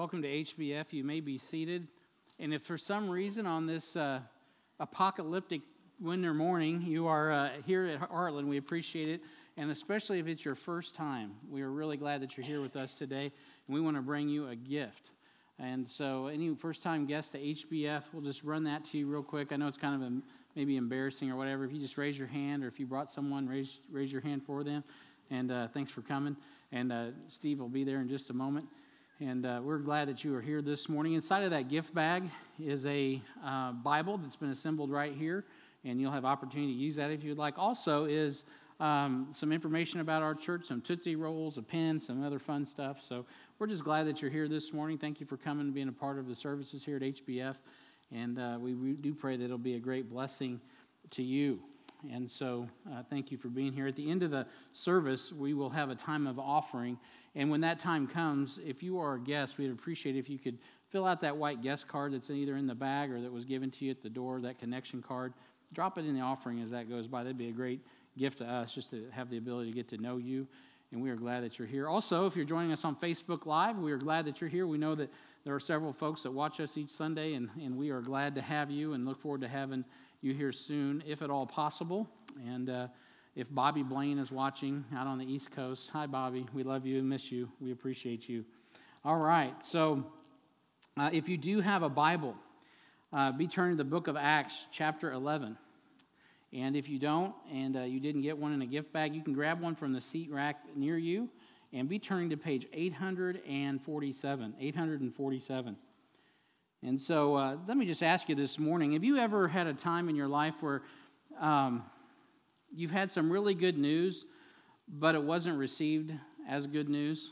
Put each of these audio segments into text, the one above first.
Welcome to HBF. You may be seated. And if for some reason on this apocalyptic winter morning you are here at Heartland, we appreciate it. And especially if it's your first time, we are really glad that you're here with us today. And we want to bring you a gift. And so any first-time guests to HBF, we'll just run that to you real quick. I know it's kind of maybe embarrassing or whatever. If you just raise your hand, or if you brought someone, raise your hand for them. And thanks for coming. And Steve will be there in just a moment. And we're glad that you are here this morning. Inside of that gift bag is a Bible that's been assembled right here. And you'll have opportunity to use that if you'd like. Also is some information about our church, some Tootsie Rolls, a pen, some other fun stuff. So we're just glad that you're here this morning. Thank you for coming and being a part of the services here at HBF. And we do pray that it'll be a great blessing to you. And so thank you for being here. At the end of the service, we will have a time of offering. And when that time comes, if you are a guest, we'd appreciate if you could fill out that white guest card that's either in the bag or that was given to you at the door, that connection card. Drop it in the offering as that goes by. That'd be a great gift to us just to have the ability to get to know you. And we are glad that you're here. Also, if you're joining us on Facebook Live, we are glad that you're here. We know that there are several folks that watch us each Sunday, and we are glad to have you and look forward to having you here soon, if at all possible. And if Bobby Blaine is watching out on the East Coast, hi, Bobby. We love you and miss you. We appreciate you. All right. So if you do have a Bible, be turning to the book of Acts, chapter 11. And if you don't, and you didn't get one in a gift bag, you can grab one from the seat rack near you and be turning to page 847. 847. And so let me just ask you this morning, have you ever had a time in your life where you've had some really good news, but it wasn't received as good news?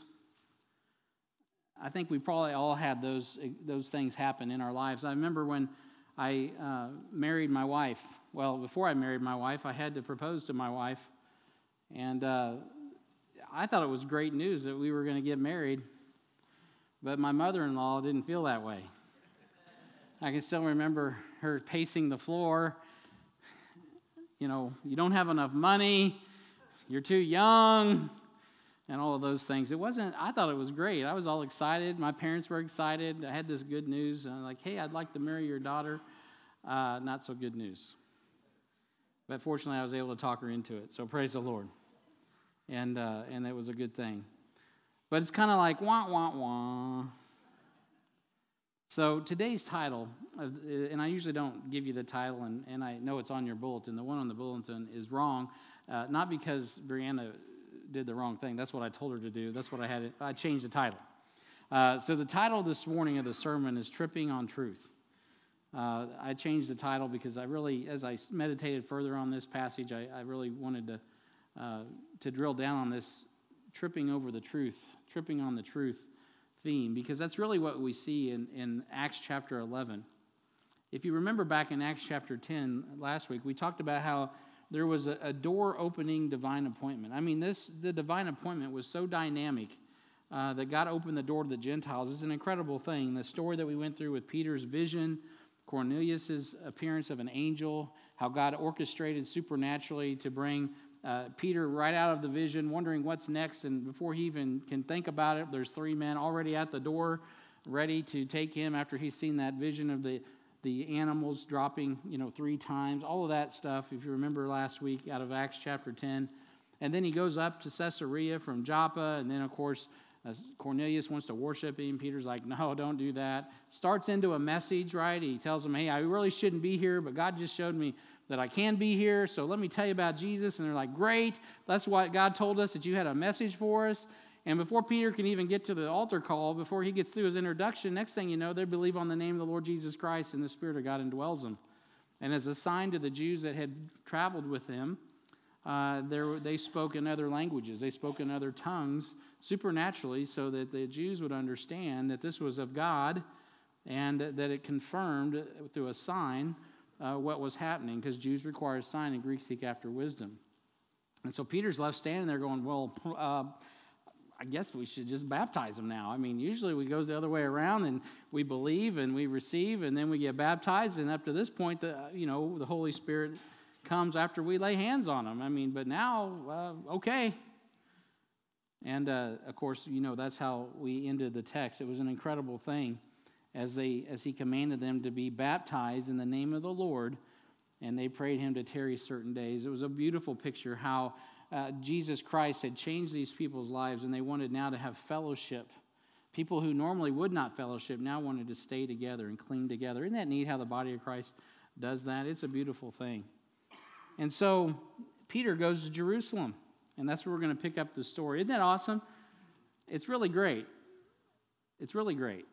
I think we probably all had those things happen in our lives. I remember when I married my wife. Well, before I married my wife, I had to propose to my wife. And I thought it was great news that we were going to get married. But my mother-in-law didn't feel that way. I can still remember her pacing the floor. You know, you don't have enough money. You're too young. And all of those things. I thought it was great. I was all excited. My parents were excited. I had this good news. And I'm like, hey, I'd like to marry your daughter. Not so good news. But fortunately, I was able to talk her into it. So praise the Lord. And it was a good thing. But it's kind of like, wah, wah, wah. So today's title, and I usually don't give you the title, and I know it's on your bulletin. The one on the bulletin is wrong, not because Brianna did the wrong thing. That's what I told her to do. That's what I changed the title. So the title this morning of the sermon is Tripping on Truth. I changed the title because I really, as I meditated further on this passage, I really wanted to drill down on this tripping over the truth, tripping on the truth theme, because that's really what we see in Acts chapter 11. If you remember back in Acts chapter 10 last week, we talked about how there was a door-opening divine appointment. I mean, the divine appointment was so dynamic that God opened the door to the Gentiles. It's an incredible thing. The story that we went through with Peter's vision, Cornelius' appearance of an angel, how God orchestrated supernaturally to bring Peter right out of the vision, wondering what's next, and before he even can think about it, there's 3 men already at the door ready to take him after he's seen that vision of the animals dropping, 3 times, all of that stuff, if you remember last week out of Acts chapter 10. And then he goes up to Caesarea from Joppa, and then, of course, Cornelius wants to worship him. Peter's like, no, don't do that. Starts into a message, right? He tells him, hey, I really shouldn't be here, but God just showed me that I can be here, so let me tell you about Jesus. And they're like, great. That's what God told us, that you had a message for us. And before Peter can even get to the altar call, before he gets through his introduction, next thing you know, they believe on the name of the Lord Jesus Christ, and the Spirit of God indwells them. And as a sign to the Jews that had traveled with him, they spoke in other languages. They spoke in other tongues supernaturally so that the Jews would understand that this was of God and that it confirmed through a sign what was happening, because Jews require a sign and Greeks seek after wisdom. And so Peter's left standing there going, well, I guess we should just baptize them now. I mean, usually we go the other way around and we believe and we receive and then we get baptized. And up to this point, the Holy Spirit comes after we lay hands on them. I mean, but now, okay. And, of course, that's how we ended the text. It was an incredible thing as he commanded them to be baptized in the name of the Lord, and they prayed him to tarry certain days. It was a beautiful picture how Jesus Christ had changed these people's lives, and they wanted now to have fellowship. People who normally would not fellowship now wanted to stay together and cling together. Isn't that neat how the body of Christ does that? It's a beautiful thing. And so Peter goes to Jerusalem, and that's where we're going to pick up the story. Isn't that awesome? It's really great. It's really great.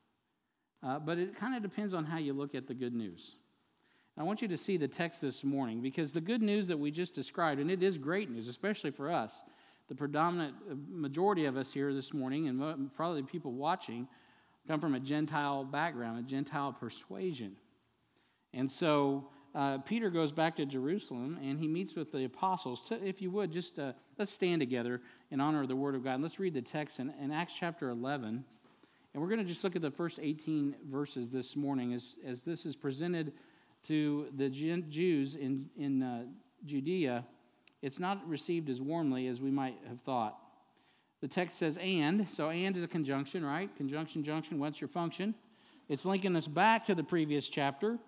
But it kind of depends on how you look at the good news. I want you to see the text this morning, because the good news that we just described, and it is great news, especially for us, the predominant majority of us here this morning, and probably people watching, come from a Gentile background, a Gentile persuasion. And so Peter goes back to Jerusalem, and he meets with the apostles. If you would, just let's stand together in honor of the Word of God. And let's read the text in Acts chapter 11. And we're going to just look at the first 18 verses this morning as this is presented to the Jews in Judea. It's not received as warmly as we might have thought. The text says, and. So, and is a conjunction, right? Conjunction, junction, what's your function? It's linking us back to the previous chapter.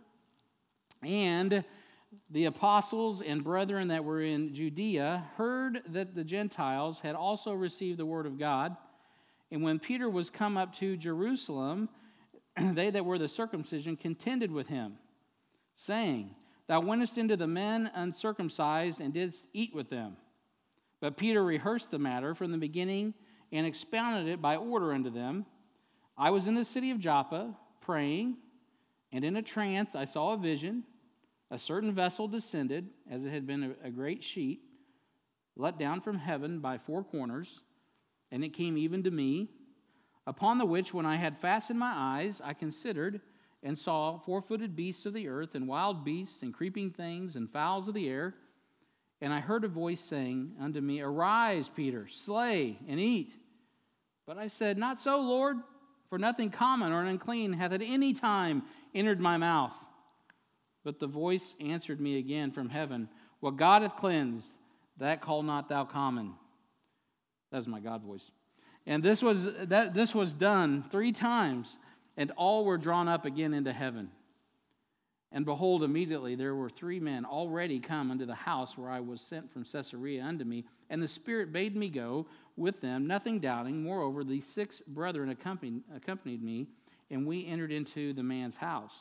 And the apostles and brethren that were in Judea heard that the Gentiles had also received the word of God. And when Peter was come up to Jerusalem, they that were the circumcision contended with him, saying, Thou wentest into the men uncircumcised and didst eat with them. But Peter rehearsed the matter from the beginning and expounded it by order unto them. I was in the city of Joppa praying, and in a trance I saw a vision. A certain vessel descended, as it had been a great sheet, let down from heaven by four corners, and it came even to me, upon the which when I had fastened my eyes, I considered and saw four-footed beasts of the earth, and wild beasts, and creeping things, and fowls of the air. And I heard a voice saying unto me, Arise, Peter, slay and eat. But I said, Not so, Lord, for nothing common or unclean hath at any time entered my mouth. But the voice answered me again from heaven, What God hath cleansed, that call not thou common. That's my God voice. And this was done 3 times, and all were drawn up again into heaven. And behold, immediately there were 3 men already come unto the house where I was sent from Caesarea unto me, and the Spirit bade me go with them, nothing doubting. Moreover, the 6 brethren accompanied me, and we entered into the man's house.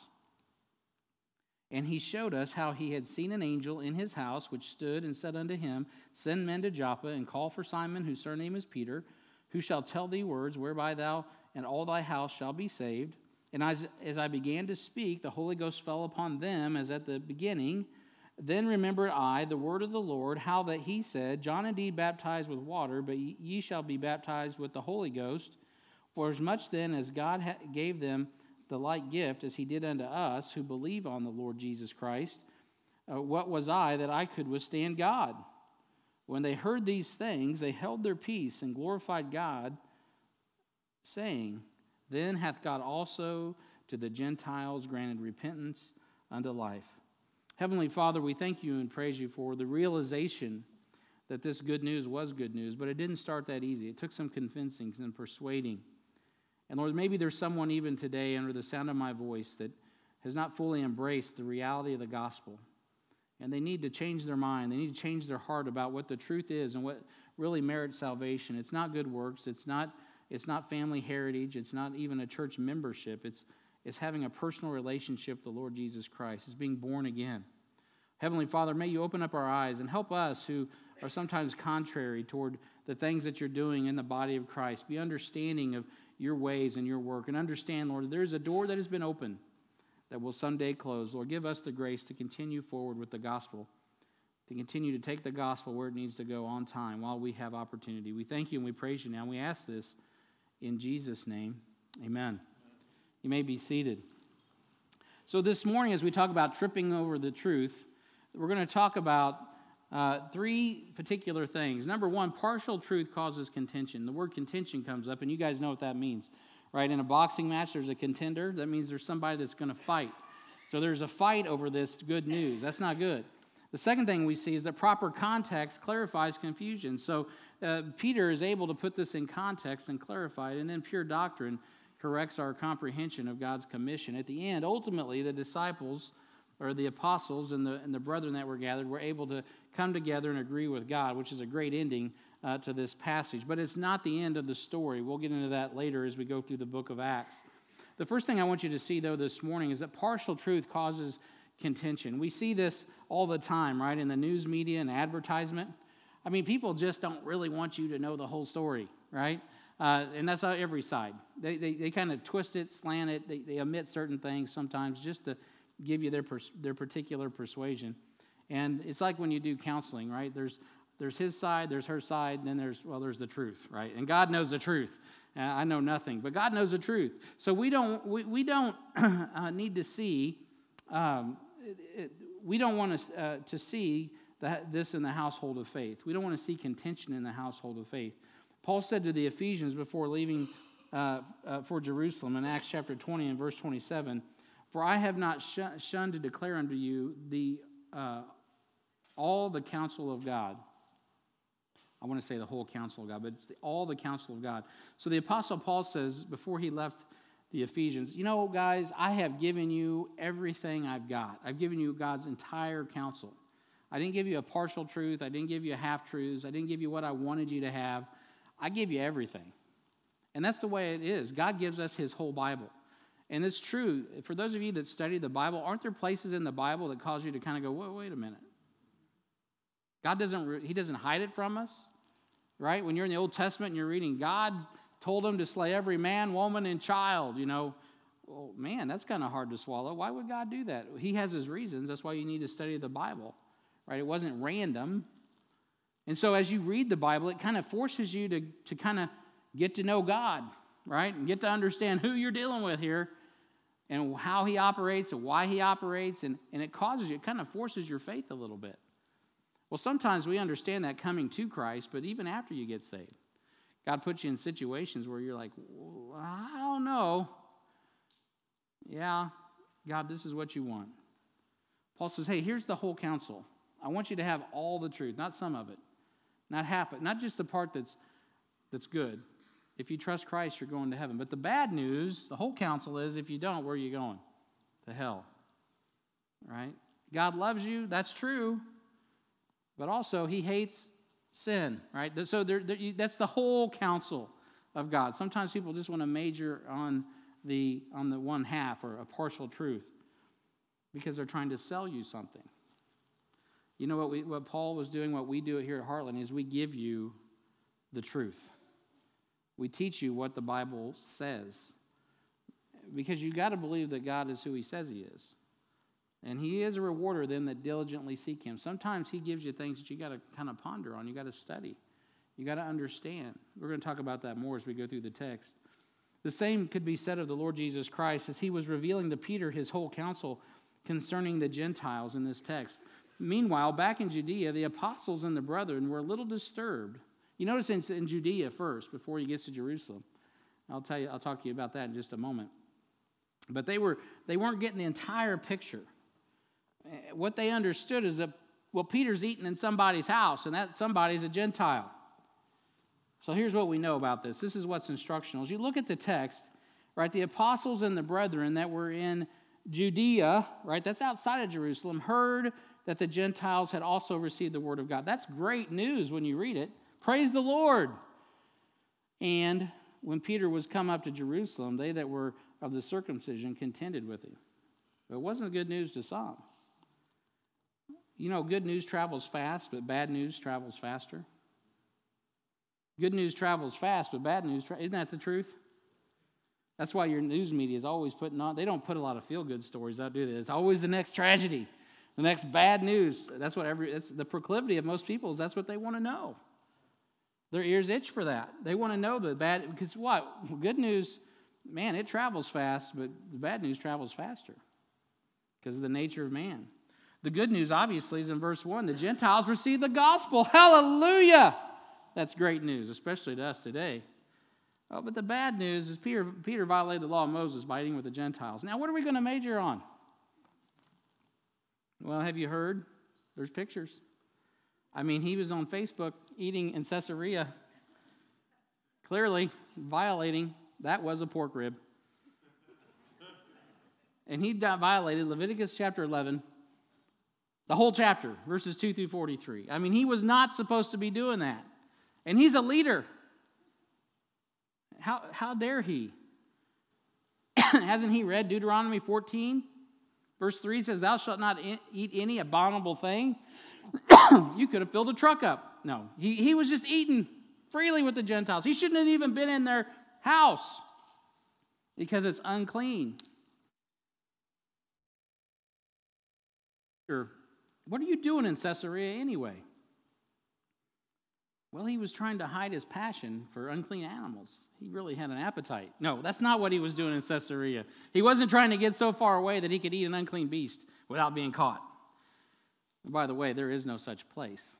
And he showed us how he had seen an angel in his house, which stood and said unto him, Send men to Joppa, and call for Simon, whose surname is Peter, who shall tell thee words whereby thou and all thy house shall be saved. And as I began to speak, the Holy Ghost fell upon them as at the beginning. Then remembered I the word of the Lord, how that he said, John indeed baptized with water, but ye shall be baptized with the Holy Ghost. For as much then as God gave them the like gift as he did unto us who believe on the Lord Jesus Christ, what was I that I could withstand God? When they heard these things, they held their peace and glorified God, saying, Then hath God also to the Gentiles granted repentance unto life. Heavenly Father, we thank you and praise you for the realization that this good news was good news, but it didn't start that easy. It took some convincing and persuading. And Lord, maybe there's someone even today under the sound of my voice that has not fully embraced the reality of the gospel. And they need to change their mind. They need to change their heart about what the truth is and what really merits salvation. It's not good works. It's not family heritage. It's not even a church membership. It's having a personal relationship with the Lord Jesus Christ. It's being born again. Heavenly Father, may you open up our eyes and help us who are sometimes contrary toward the things that you're doing in the body of Christ. Be understanding of your ways and your work. And understand, Lord, there's a door that has been opened that will someday close. Lord, give us the grace to continue forward with the gospel, to continue to take the gospel where it needs to go on time while we have opportunity. We thank you and we praise you now. And we ask this in Jesus' name. Amen. You may be seated. So this morning, as we talk about tripping over the truth, we're going to talk about 3 particular things. Number 1, partial truth causes contention. The word contention comes up, and you guys know what that means, right? In a boxing match, there's a contender. That means there's somebody that's going to fight. So there's a fight over this good news. That's not good. The second thing we see is that proper context clarifies confusion. So Peter is able to put this in context and clarify it, and then pure doctrine corrects our comprehension of God's commission. At the end, ultimately, the disciples, or the apostles and the brethren that were gathered, were able to come together and agree with God, which is a great ending to this passage. But it's not the end of the story. We'll get into that later as we go through the book of Acts. The first thing I want you to see, though, this morning is that partial truth causes contention. We see this all the time, right, in the news media and advertisement. I mean, people just don't really want you to know the whole story, right? And that's on every side. They kind of twist it, slant it. They omit certain things sometimes just to give you their particular persuasion. And it's like when you do counseling, right? There's his side, there's her side, and then there's the truth, right? And God knows the truth. I know nothing, but God knows the truth. So we don't need to see. We don't want to see this in the household of faith. We don't want to see contention in the household of faith. Paul said to the Ephesians before leaving for Jerusalem in Acts chapter 20 and verse 27, "For I have not shunned to declare unto you all the counsel of God." I want to say the whole counsel of God, but it's all the counsel of God. So the Apostle Paul says before he left the Ephesians, you know, guys, I have given you everything I've got. I've given you God's entire counsel. I didn't give you a partial truth. I didn't give you half-truths. I didn't give you what I wanted you to have. I gave you everything. And that's the way it is. God gives us his whole Bible. And it's true. For those of you that study the Bible, aren't there places in the Bible that cause you to kind of go, wait a minute. God doesn't hide it from us, right? When you're in the Old Testament and you're reading, God told him to slay every man, woman, and child, Well, man, that's kind of hard to swallow. Why would God do that? He has his reasons. That's why you need to study the Bible, right? It wasn't random. And so as you read the Bible, it kind of forces you to kind of get to know God, right? And get to understand who you're dealing with here and how he operates and why he operates. And it kind of forces your faith a little bit. Well, sometimes we understand that coming to Christ, but even after you get saved, God puts you in situations where you're like, well, I don't know. Yeah, God, this is what you want. Paul says, hey, here's the whole counsel. I want you to have all the truth, not some of it, not half it, not just the part that's good. If you trust Christ, you're going to heaven. But the bad news, the whole counsel is, if you don't, where are you going? To hell, right? God loves you, that's true. But also, he hates sin, right? So that's the whole counsel of God. Sometimes people just want to major on the one half or a partial truth because they're trying to sell you something. You know what Paul was doing, what we do here at Heartland, is we give you the truth. We teach you what the Bible says because you got to believe that God is who he says he is. And he is a rewarder of them that diligently seek him. Sometimes he gives you things that you got to kind of ponder on. You got to study. You got to understand. We're going to talk about that more as we go through the text. The same could be said of the Lord Jesus Christ as he was revealing to Peter his whole counsel concerning the Gentiles in this text. Meanwhile, back in Judea, the apostles and the brethren were a little disturbed. You notice in Judea first, before he gets to Jerusalem. I'll talk to you about that in just a moment. But they weren't getting the entire picture. What they understood is that, well, Peter's eating in somebody's house, and that somebody's a Gentile. So here's what we know about this. This is what's instructional. As you look at the text, right, the apostles and the brethren that were in Judea, right, that's outside of Jerusalem, heard that the Gentiles had also received the word of God. That's great news when you read it. Praise the Lord. And when Peter was come up to Jerusalem, they that were of the circumcision contended with him. But it wasn't good news to some. You know, good news travels fast, but bad news travels faster. Good news travels fast, but bad news, isn't that the truth? That's why your news media is always putting on, they don't put a lot of feel-good stories out, do they? It's always the next tragedy, the next bad news. That's the proclivity of most people, is that's what they want to know. Their ears itch for that. They want to know the bad, because what? Good news, man, it travels fast, but the bad news travels faster because of the nature of man. The good news, obviously, is in verse 1. The Gentiles receive the gospel. Hallelujah! That's great news, especially to us today. Oh, but the bad news is Peter violated the law of Moses by eating with the Gentiles. Now, what are we going to major on? Well, have you heard? There's pictures. I mean, he was on Facebook eating in Caesarea, clearly violating, that was a pork rib. And he violated Leviticus chapter 11, the whole chapter, verses 2 through 43. I mean, he was not supposed to be doing that. And he's a leader. How dare he? Hasn't he read Deuteronomy 14? Verse 3 says, thou shalt not eat any abominable thing. You could have filled a truck up. No, he was just eating freely with the Gentiles. He shouldn't have even been in their house because it's unclean. What are you doing in Caesarea anyway? Well, he was trying to hide his passion for unclean animals. He really had an appetite. No, that's not what he was doing in Caesarea. He wasn't trying to get so far away that he could eat an unclean beast without being caught. And by the way, there is no such place.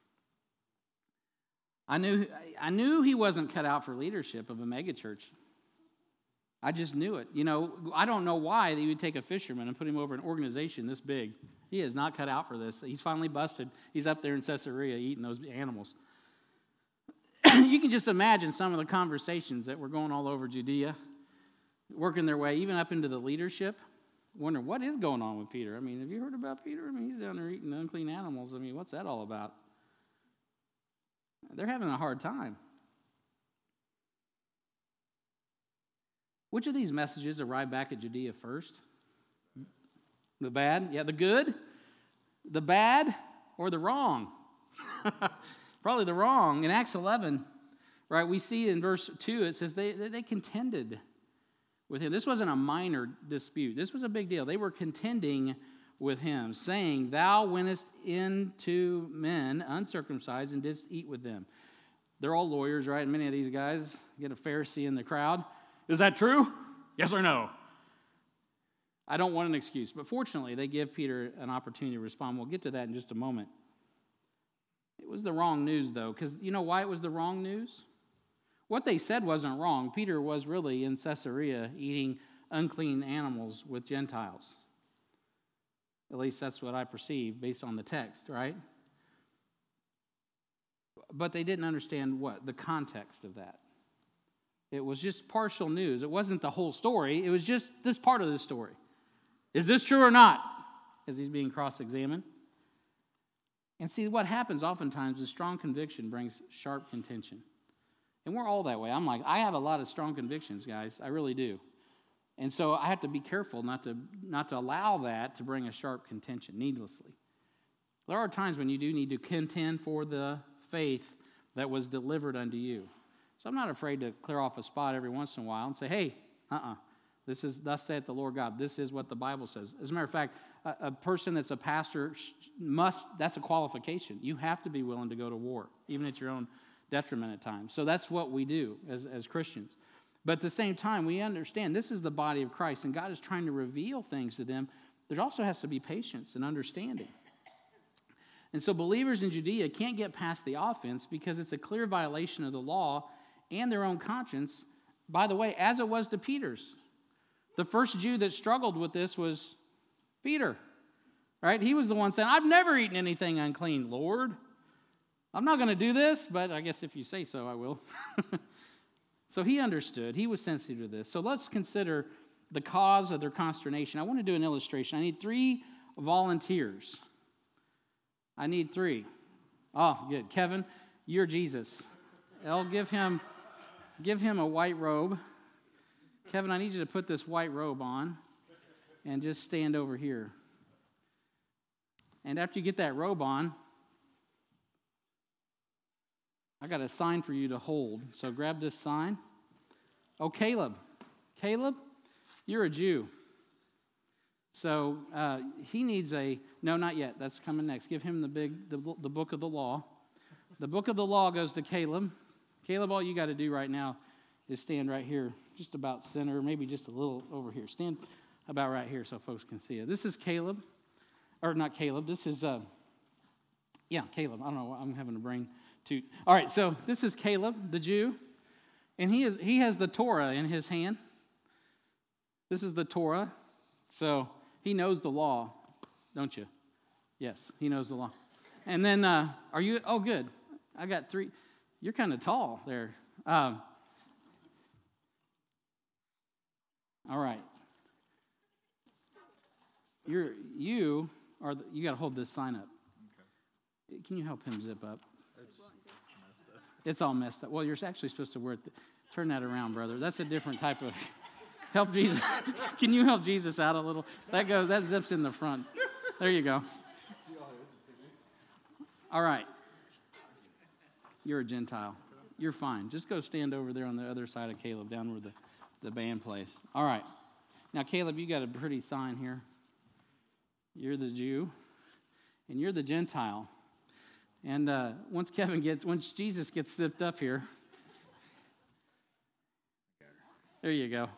I knew he wasn't cut out for leadership of a megachurch. I just knew it. You know, I don't know why they would take a fisherman and put him over an organization this big. He is not cut out for this. He's finally busted. He's up there in Caesarea eating those animals. You can just imagine some of the conversations that were going all over Judea, working their way even up into the leadership, wondering what is going on with Peter. I mean, have you heard about Peter? I mean, he's down there eating unclean animals. I mean, what's that all about? They're having a hard time. Which of these messages arrived back at Judea first? The bad? Yeah, the good? The bad or the wrong? Probably the wrong. In Acts 11, right, we see in verse 2, it says they contended with him. This wasn't a minor dispute. This was a big deal. They were contending with him, saying, thou wentest into men uncircumcised and didst eat with them. They're all lawyers, right? And many of these guys get a Pharisee in the crowd. Is that true? Yes or no? I don't want an excuse. But fortunately, they give Peter an opportunity to respond. We'll get to that in just a moment. It was the wrong news, though, because you know why it was the wrong news? What they said wasn't wrong. Peter was really in Caesarea eating unclean animals with Gentiles. At least that's what I perceive based on the text, right? But they didn't understand what? The context of that. It was just partial news. It wasn't the whole story. It was just this part of the story. Is this true or not? As he's being cross-examined. And see, what happens oftentimes is strong conviction brings sharp contention. And we're all that way. I'm like, I have a lot of strong convictions, guys. I really do. And so I have to be careful not to allow that to bring a sharp contention needlessly. There are times when you do need to contend for the faith that was delivered unto you. So I'm not afraid to clear off a spot every once in a while and say, hey, this is thus saith the Lord God. This is what the Bible says. As a matter of fact, a person that's a pastor that's a qualification. You have to be willing to go to war, even at your own detriment at times. So that's what we do as Christians. But at the same time, we understand this is the body of Christ, and God is trying to reveal things to them. There also has to be patience and understanding. And so believers in Judea can't get past the offense because it's a clear violation of the law and their own conscience, by the way, as it was to Peter's. The first Jew that struggled with this was Peter, right? He was the one saying, I've never eaten anything unclean, Lord. I'm not going to do this, but I guess if you say so, I will. So he understood. He was sensitive to this. So let's consider the cause of their consternation. I want to do an illustration. I need 3 volunteers. I need 3. Oh, good. Kevin, you're Jesus. Elle, give him a white robe. Kevin, I need you to put this white robe on and just stand over here. And after you get that robe on, I got a sign for you to hold. So grab this sign. Oh, Caleb, you're a Jew. So he needs no, not yet. That's coming next. Give him the book of the law. The book of the law goes to Caleb. Caleb, all you got to do right now is stand right here, just about center, maybe just a little over here. Stand about right here so folks can see it. This is Caleb, or not Caleb. This is, Caleb. I don't know. I'm having a brain toot. All right, so this is Caleb, the Jew, and he has the Torah in his hand. This is the Torah, so he knows the law, don't you? Yes, he knows the law. And then, are you, oh, good. I got 3. You're kind of tall there. All right. You got to hold this sign up. Okay. Can you help him zip up? It's all messed up. Well, you're actually supposed to wear it. Turn that around, brother. That's a different type of help Jesus. Can you help Jesus out a little? That zips in the front. There you go. All right. You're a Gentile. You're fine. Just go stand over there on the other side of Caleb, down where the band plays. All right. Now, Caleb, you got a pretty sign here. You're the Jew, and you're the Gentile. And once Jesus gets zipped up here, there you go.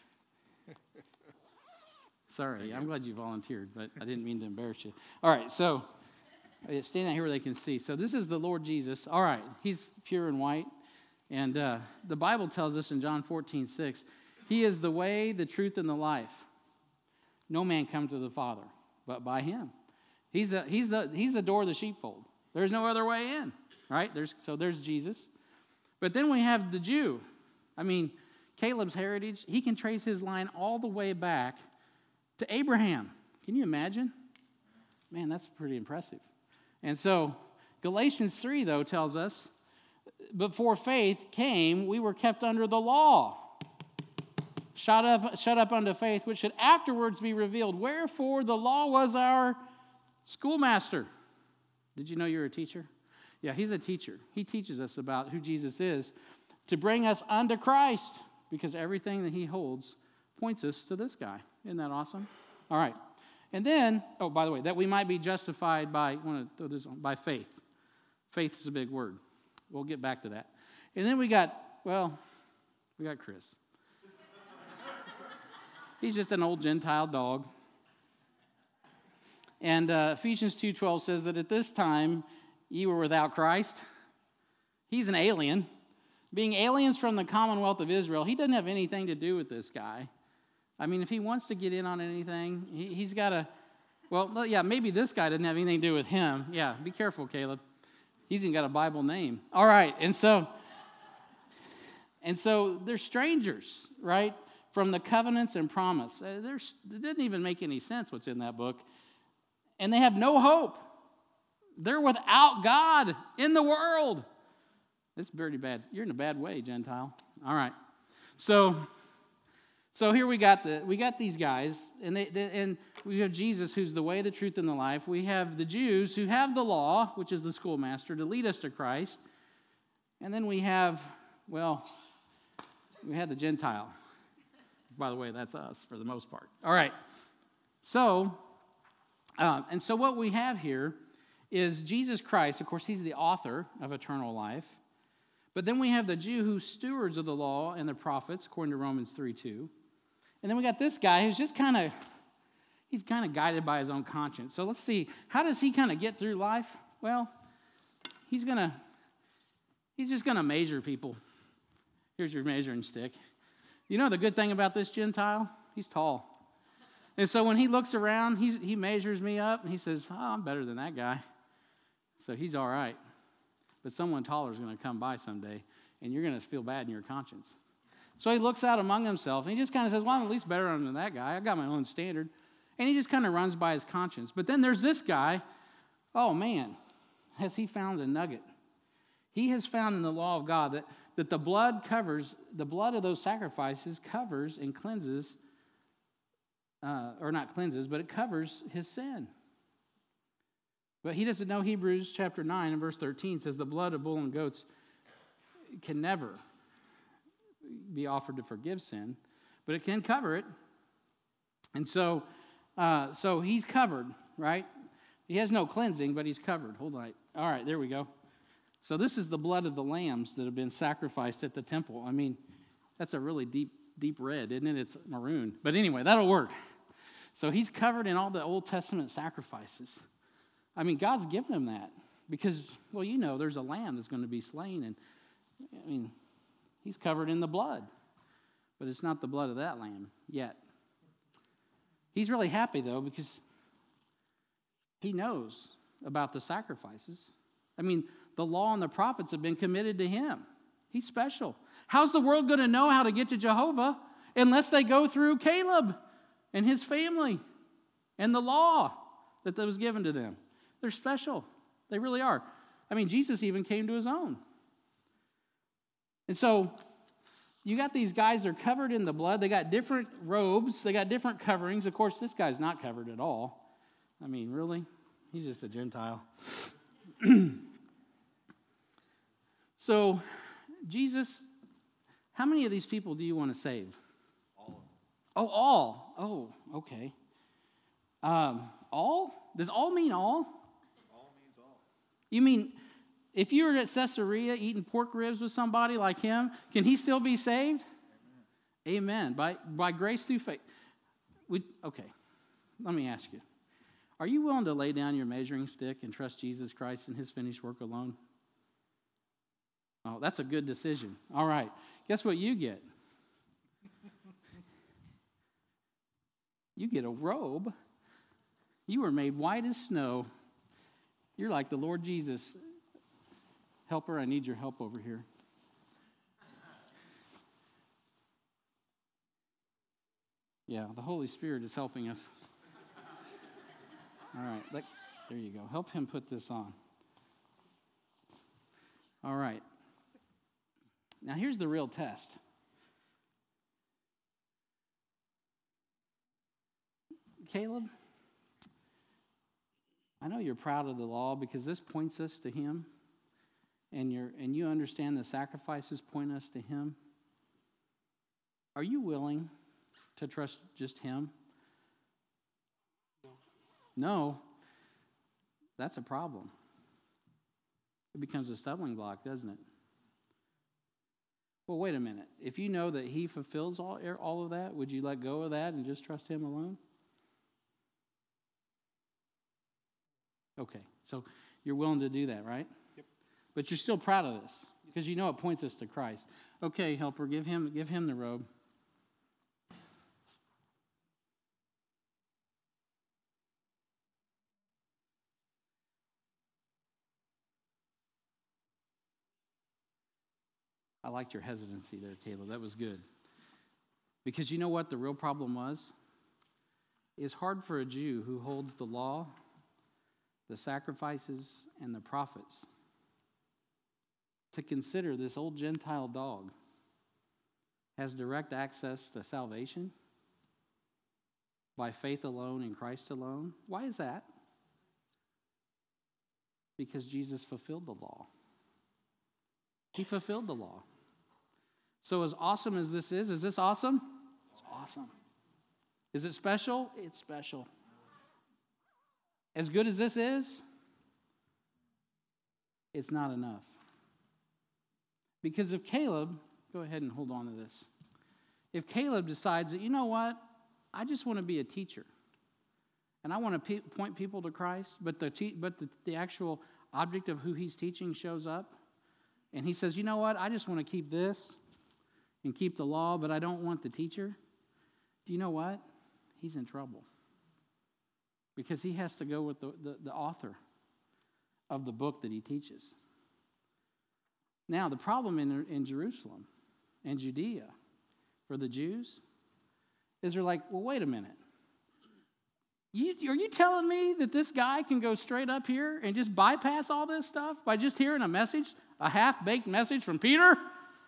Sorry, I'm glad you volunteered, but I didn't mean to embarrass you. All right, so stand out here where they can see. So this is the Lord Jesus. All right, he's pure and white. And the Bible tells us in John 14:6, he is the way, the truth, and the life. No man comes to the Father but by him. He's the door of the sheepfold. There's no other way in, right? There's Jesus. But then we have the Jew. I mean, Caleb's heritage, he can trace his line all the way back to Abraham. Can you imagine? Man, that's pretty impressive. And so Galatians 3, though, tells us, before faith came, we were kept under the law, shut up unto faith, which should afterwards be revealed. Wherefore the law was our schoolmaster. Did you know you're a teacher? Yeah, he's a teacher. He teaches us about who Jesus is to bring us unto Christ, because everything that he holds points us to this guy. Isn't that awesome? All right. And then, oh, by the way, that we might be justified by faith. Faith is a big word. We'll get back to that. And then we got Chris. He's just an old Gentile dog. And Ephesians 2:12 says that at this time ye were without Christ. He's an alien. Being aliens from the commonwealth of Israel, he doesn't have anything to do with this guy. I mean, if he wants to get in on anything, he's got to, well, yeah, maybe this guy doesn't have anything to do with him. Yeah, be careful, Caleb. He's even got a Bible name. All right, and so they're strangers, right, from the covenants and promise. It didn't even make any sense what's in that book. And they have no hope. They're without God in the world. It's pretty bad. You're in a bad way, Gentile. All right. So here we got these guys, and we have Jesus, who's the way, the truth, and the life. We have the Jews who have the law, which is the schoolmaster, to lead us to Christ. And then we had the Gentile. By the way, that's us for the most part. All right. So what we have here is Jesus Christ. Of course, he's the author of eternal life. But then we have the Jew who's stewards of the law and the prophets, according to Romans 3:2. And then we got this guy who's just he's kind of guided by his own conscience. So let's see, how does he kind of get through life? Well, he's just going to measure people. Here's your measuring stick. You know the good thing about this Gentile? He's tall. And so when he looks around, he measures me up, and he says, oh, I'm better than that guy. So he's all right. But someone taller is going to come by someday, and you're going to feel bad in your conscience. So he looks out among himself, and he just kind of says, well, I'm at least better than that guy. I got my own standard. And he just kind of runs by his conscience. But then there's this guy. Oh, man, has he found a nugget? He has found in the law of God that the blood of those sacrifices covers and cleanses, or not cleanses, but it covers his sin. But he doesn't know Hebrews chapter 9 and verse 13 says the blood of bull and goats can never be offered to forgive sin, but it can cover it. And so he's covered, right? He has no cleansing, but he's covered. Hold on. All right, there we go. So this is the blood of the lambs that have been sacrificed at the temple. I mean, that's a really deep red, isn't it? It's maroon. But anyway, that'll work. So he's covered in all the Old Testament sacrifices. I mean, God's given him that because, well, there's a lamb that's going to be slain. And, I mean, he's covered in the blood. But it's not the blood of that lamb yet. He's really happy, though, because he knows about the sacrifices. I mean, the law and the prophets have been committed to him. He's special. How's the world going to know how to get to Jehovah unless they go through Caleb and his family and the law that was given to them? They're special. They really are. I mean, Jesus even came to his own. And so you got these guys, they're covered in the blood. They got different robes. They got different coverings. Of course, this guy's not covered at all. I mean, really? He's just a Gentile. So, Jesus, how many of these people do you want to save? All. Oh, all. Oh, okay. All? Does all mean all? All means all. You mean if you were at Caesarea eating pork ribs with somebody like him, can he still be saved? Amen. By grace through faith. Okay, let me ask you. Are you willing to lay down your measuring stick and trust Jesus Christ and his finished work alone? Oh, that's a good decision. All right. Guess what you get? You get a robe. You were made white as snow. You're like the Lord Jesus. Helper, I need your help over here. Yeah, the Holy Spirit is helping us. All right, there you go. Help him put this on. All right. Now here's the real test. Caleb, I know you're proud of the law because this points us to him, and you understand the sacrifices point us to him. Are you willing to trust just him? No. That's a problem. It becomes a stumbling block, doesn't it? Well, wait a minute. If you know that he fulfills all of that, would you let go of that and just trust him alone? Okay, so you're willing to do that, right? Yep. But you're still proud of this because you know it points us to Christ. Okay, helper, give him the robe. I liked your hesitancy there, Caleb. That was good. Because you know what the real problem was? It's hard for a Jew who holds the law, the sacrifices, and the prophets to consider this old Gentile dog has direct access to salvation by faith alone in Christ alone. Why is that? Because Jesus fulfilled the law. He fulfilled the law. So as awesome as this is this awesome? It's awesome. Is it special? It's special. As good as this is, it's not enough. Because if Caleb, go ahead and hold on to this. If Caleb decides that, you know what, I just want to be a teacher, and I want to point people to Christ, but the actual object of who he's teaching shows up, and he says, you know what, I just want to keep this and keep the law, but I don't want the teacher. Do you know what? He's in trouble. Because he has to go with the author of the book that he teaches. Now, the problem in Jerusalem and Judea for the Jews is they're like, well, wait a minute. Are you telling me that this guy can go straight up here and just bypass all this stuff by just hearing a message, a half-baked message from Peter?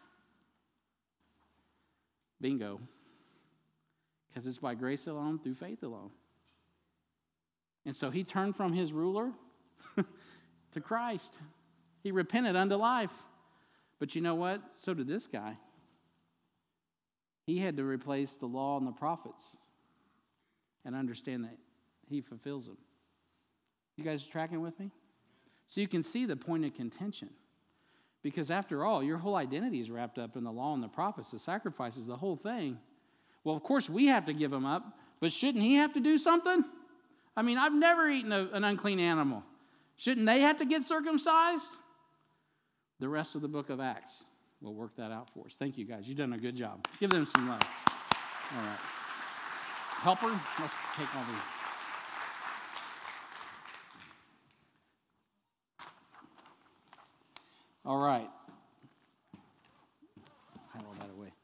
Bingo. Because it's by grace alone, through faith alone. And so he turned from his ruler to Christ. He repented unto life. But you know what? So did this guy. He had to replace the law and the prophets and understand that he fulfills them. You guys tracking with me? So you can see the point of contention. Because after all, your whole identity is wrapped up in the law and the prophets, the sacrifices, the whole thing. Well, of course, we have to give them up, but shouldn't he have to do something? I mean, I've never eaten an unclean animal. Shouldn't they have to get circumcised? The rest of the book of Acts will work that out for us. Thank you, guys. You've done a good job. Give them some love. All right. Helper, let's take all these. All right. Hide all that away.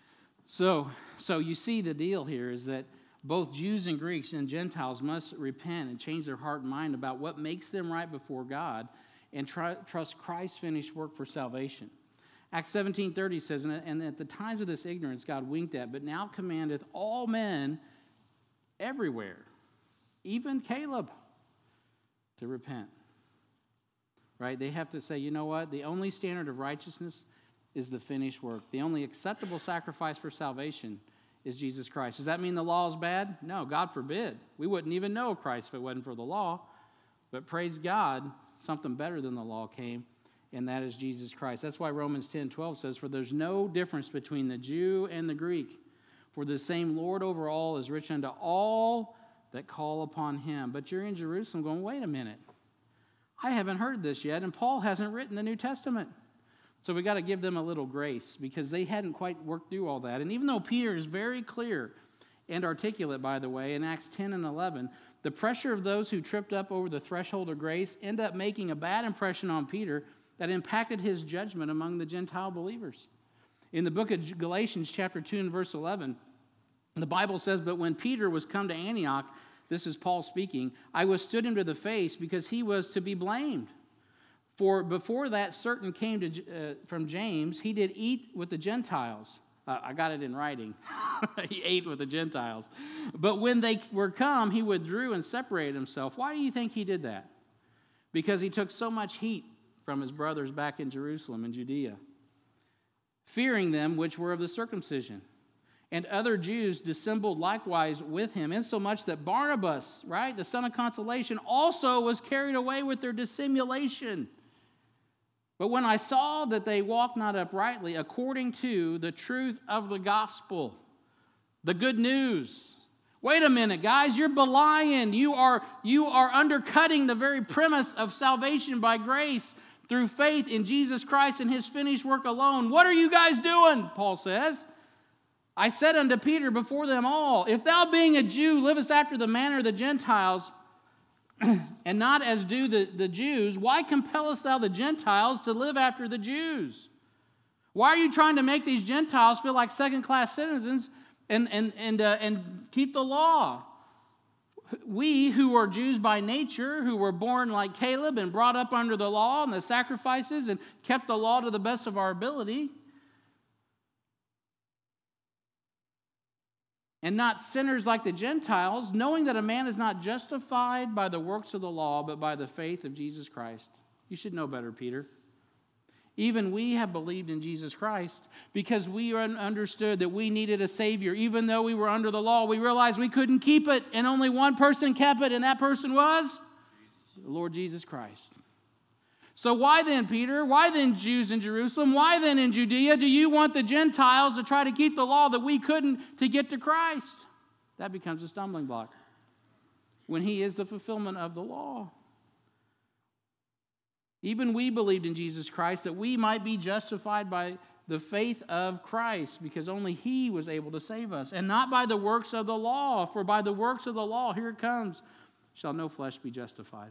So you see the deal here is that both Jews and Greeks and Gentiles must repent and change their heart and mind about what makes them right before God and trust Christ's finished work for salvation. Acts 17:30 says, and at the times of this ignorance God winked at, but now commandeth all men everywhere, even Caleb, to repent. Right? They have to say, you know what? The only standard of righteousness is the finished work. The only acceptable sacrifice for salvation is Jesus Christ. Does that mean the law is bad? No, God forbid. We wouldn't even know Christ if it wasn't for the law. But praise God, something better than the law came, and that is Jesus Christ. That's why Romans 10:12 says, for there's no difference between the Jew and the Greek, for the same Lord over all is rich unto all that call upon him. But you're in Jerusalem going, wait a minute. I haven't heard this yet, and Paul hasn't written the New Testament. So we got to give them a little grace because they hadn't quite worked through all that. And even though Peter is very clear and articulate, by the way, in Acts 10 and 11, the pressure of those who tripped up over the threshold of grace end up making a bad impression on Peter that impacted his judgment among the Gentile believers. In the book of Galatians, chapter 2 and verse 11, the Bible says, but when Peter was come to Antioch, this is Paul speaking, I withstood him to the face because he was to be blamed. For before that certain came from James, he did eat with the Gentiles. I got it in writing. He ate with the Gentiles. But when they were come, he withdrew and separated himself. Why do you think he did that? Because he took so much heat from his brothers back in Jerusalem and Judea, fearing them which were of the circumcision. And other Jews dissembled likewise with him, insomuch that Barnabas, right, the son of consolation, also was carried away with their dissimulation. But when I saw that they walked not uprightly according to the truth of the gospel, the good news. Wait a minute, guys, you're belying. You are undercutting the very premise of salvation by grace through faith in Jesus Christ and his finished work alone. What are you guys doing? Paul says. I said unto Peter before them all, if thou being a Jew livest after the manner of the Gentiles, and not as do the Jews, why compellest thou the Gentiles to live after the Jews? Why are you trying to make these Gentiles feel like second-class citizens and keep the law? We who are Jews by nature, who were born like Caleb and brought up under the law and the sacrifices and kept the law to the best of our ability, and not sinners like the Gentiles, knowing that a man is not justified by the works of the law, but by the faith of Jesus Christ. You should know better, Peter. Even we have believed in Jesus Christ because we understood that we needed a Savior. Even though we were under the law, we realized we couldn't keep it, and only one person kept it, and that person was the Lord Jesus Christ. So why then, Peter? Why then Jews in Jerusalem? Why then in Judea do you want the Gentiles to try to keep the law that we couldn't to get to Christ? That becomes a stumbling block when he is the fulfillment of the law. Even we believed in Jesus Christ that we might be justified by the faith of Christ, because only he was able to save us, and not by the works of the law. For by the works of the law, here it comes, shall no flesh be justified.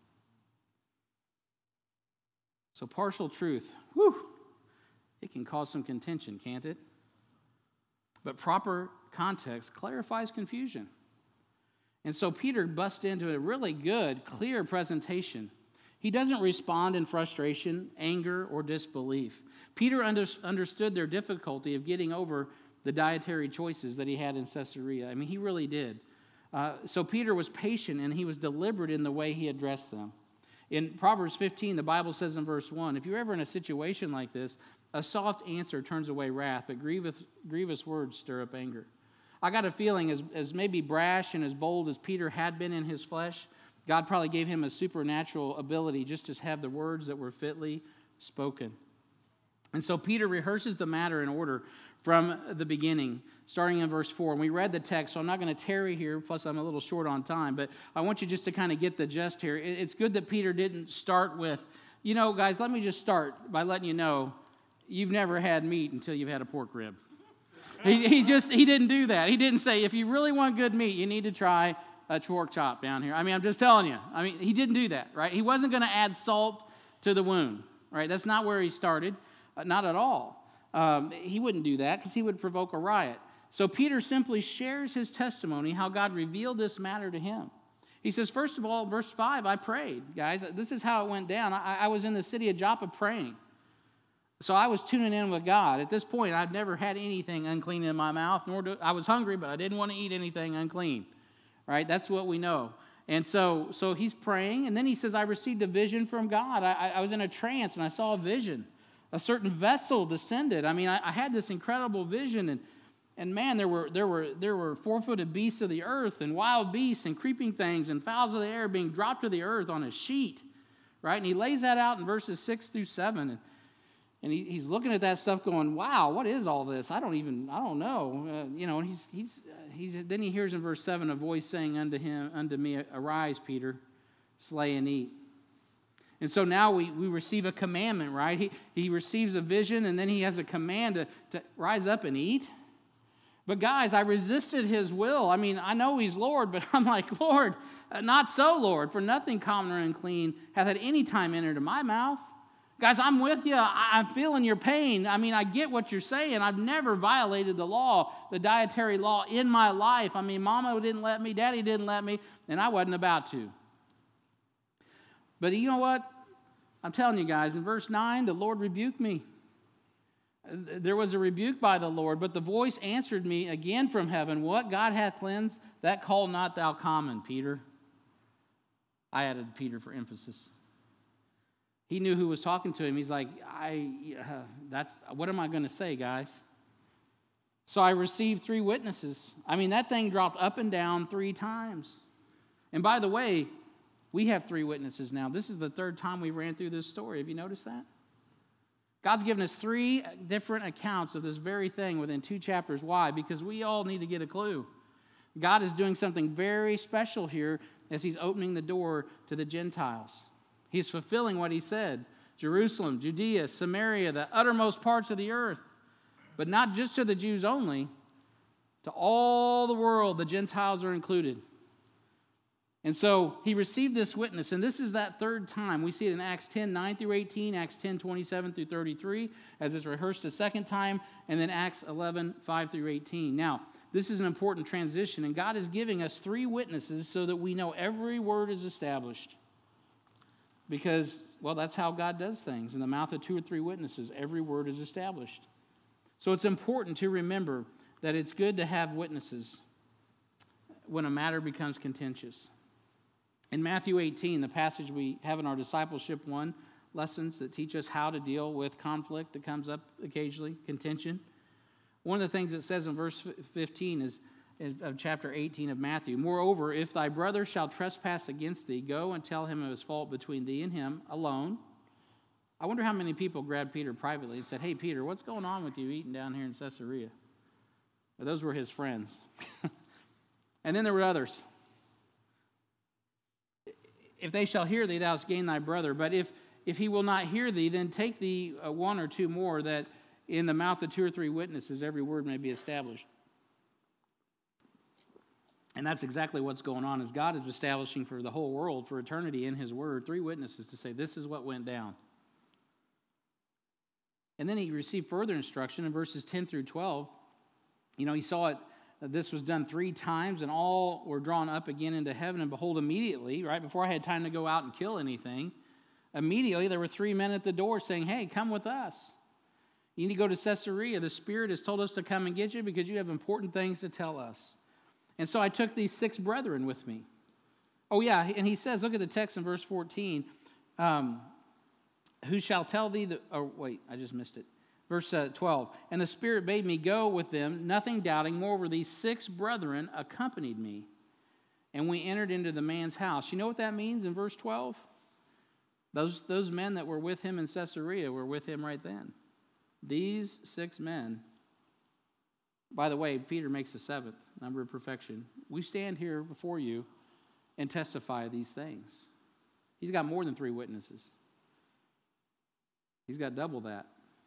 So partial truth, it can cause some contention, can't it? But proper context clarifies confusion. And so Peter busts into a really good, clear presentation. He doesn't respond in frustration, anger, or disbelief. Peter understood their difficulty of getting over the dietary choices that he had in Caesarea. I mean, he really did. So Peter was patient, and he was deliberate in the way he addressed them. In Proverbs 15, the Bible says in verse 1, if you're ever in a situation like this, a soft answer turns away wrath, but grievous words stir up anger. I got a feeling as maybe brash and as bold as Peter had been in his flesh, God probably gave him a supernatural ability just to have the words that were fitly spoken. And so Peter rehearses the matter in order from the beginning, starting in verse 4. And we read the text, so I'm not going to tarry here, plus I'm a little short on time, but I want you just to kind of get the gist here. It's good that Peter didn't start with, you know, guys, let me just start by letting you know, you've never had meat until you've had a pork rib. He didn't do that. He didn't say, if you really want good meat, you need to try a pork chop down here. I mean, I'm just telling you. I mean, he didn't do that, right? He wasn't going to add salt to the wound. right? That's not where he started, not at all. He wouldn't do that because he would provoke a riot. So Peter simply shares his testimony, how God revealed this matter to him. He says, first of all, verse 5, I prayed. Guys, this is how it went down. I was in the city of Joppa praying. So I was tuning in with God. At this point, I've never had anything unclean in my mouth, I was hungry, but I didn't want to eat anything unclean. Right? That's what we know. And so he's praying, and then he says, I received a vision from God. I was in a trance, and I saw a vision. A certain vessel descended. I mean, I had this incredible vision, and man, there were four-footed beasts of the earth, and wild beasts, and creeping things, and fowls of the air being dropped to the earth on a sheet. Right? And he lays that out in verses 6 through 7, and he's looking at that stuff going, wow, what is all this? I don't know. And then he hears in verse 7 a voice saying unto me, arise, Peter, slay and eat. And so now we receive a commandment, right? He receives a vision, and then he has a command to rise up and eat. But guys, I resisted his will. I mean, I know he's Lord, but I'm like, Lord, not so, Lord, for nothing common or unclean hath at any time entered into my mouth. Guys, I'm with you. I'm feeling your pain. I mean, I get what you're saying. I've never violated the law, the dietary law in my life. I mean, Mama didn't let me, Daddy didn't let me, and I wasn't about to. But you know what? I'm telling you guys, in verse 9, the Lord rebuked me. There was a rebuke by the Lord, but the voice answered me again from heaven, what God hath cleansed, that call not thou common, Peter. I added Peter for emphasis. He knew who was talking to him. He's like, what am I going to say, guys? So I received 3 witnesses. I mean, that thing dropped up and down 3 times. And by the way, we have 3 witnesses now. This is the 3rd time we ran through this story. Have you noticed that? God's given us 3 different accounts of this very thing within 2 chapters. Why? Because we all need to get a clue. God is doing something very special here as he's opening the door to the Gentiles. He's fulfilling what he said. Jerusalem, Judea, Samaria, the uttermost parts of the earth. But not just to the Jews only. To all the world, the Gentiles are included. And so he received this witness, and this is that 3rd time. We see it in Acts 10, 9 through 18, Acts 10, 27 through 33, as it's rehearsed a 2nd time, and then Acts 11, 5 through 18. Now, this is an important transition, and God is giving us 3 witnesses so that we know every word is established. Because, well, that's how God does things. In the mouth of 2 or 3 witnesses, every word is established. So it's important to remember that it's good to have witnesses when a matter becomes contentious. In Matthew 18, the passage we have in our Discipleship 1 lessons that teach us how to deal with conflict that comes up occasionally, contention. One of the things it says in verse 15 of chapter 18 of Matthew, moreover, if thy brother shall trespass against thee, go and tell him of his fault between thee and him alone. I wonder how many people grabbed Peter privately and said, hey, Peter, what's going on with you eating down here in Caesarea? Well, those were his friends. And then there were others. If they shall hear thee, thou hast gained thy brother. But if he will not hear thee, then take thee 1 or 2 more, that in the mouth of 2 or 3 witnesses every word may be established. And that's exactly what's going on, is God is establishing for the whole world, for eternity in his word, 3 witnesses to say, this is what went down. And then he received further instruction in verses 10 through 12. You know, he saw it, this was done 3 times, and all were drawn up again into heaven. And behold, immediately, right before I had time to go out and kill anything, immediately there were 3 men at the door saying, hey, come with us. You need to go to Caesarea. The Spirit has told us to come and get you because you have important things to tell us. And so I took these 6 brethren with me. Oh, yeah, and he says, look at the text in verse 14. Who shall tell thee I just missed it. Verse 12. And the Spirit bade me go with them, nothing doubting. Moreover, these 6 brethren accompanied me. And we entered into the man's house. You know what that means in verse 12? Those men that were with him in Caesarea were with him right then. These 6 men. By the way, Peter makes the 7th, number of perfection. We stand here before you and testify these things. He's got more than 3 witnesses. He's got double that.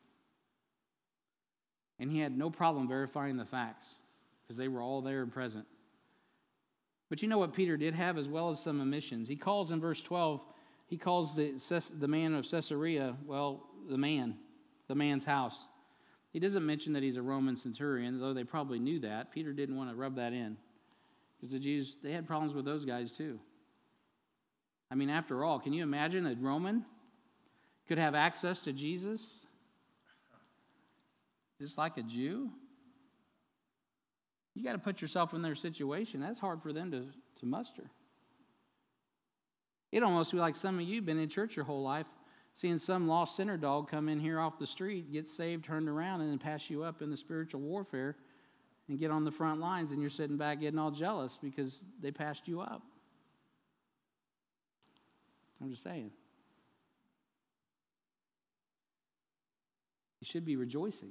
And he had no problem verifying the facts because they were all there and present. But you know what Peter did have as well as some omissions. He calls in verse 12 He calls the man of Caesarea, well, the man's house. He doesn't mention that he's a Roman centurion, though they probably knew that. Peter didn't want to rub that in, because the Jews, they had problems with those guys too. I mean, after all, can you imagine a Roman could have access to Jesus just like a Jew? You got to put yourself in their situation. That's hard for them to muster. It almost be like some of you have been in church your whole life, seeing some lost sinner dog come in here off the street, get saved, turned around, and then pass you up in the spiritual warfare and get on the front lines, and you're sitting back getting all jealous because they passed you up. I'm just saying. You should be rejoicing.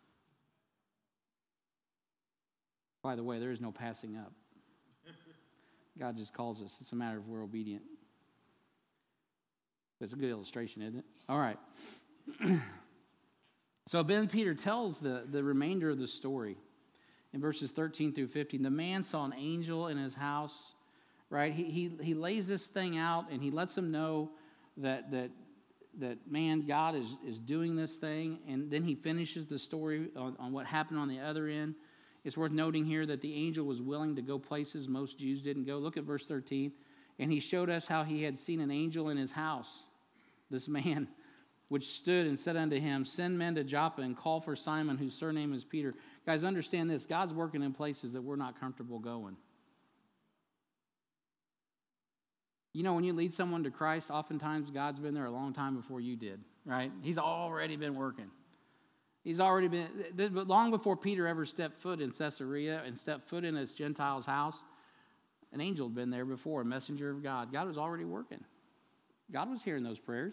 By the way, there is no passing up. God just calls us. It's a matter of we're obedient. It's a good illustration, isn't it? All right. So then Peter tells the remainder of the story in verses 13 through 15. The man saw an angel in his house, right? He lays this thing out, and he lets him know that man, God is doing this thing. And then he finishes the story on what happened on the other end. It's worth noting here that the angel was willing to go places most Jews didn't go. Look at verse 13. And he showed us how he had seen an angel in his house, this man, which stood and said unto him, send men to Joppa and call for Simon, whose surname is Peter. Guys, understand this. God's working in places that we're not comfortable going. You know, when you lead someone to Christ, oftentimes God's been there a long time before you did, right? He's already been working. He's already been, long before Peter ever stepped foot in Caesarea and stepped foot in his Gentile's house, an angel had been there before, a messenger of God. God was already working. God was hearing those prayers.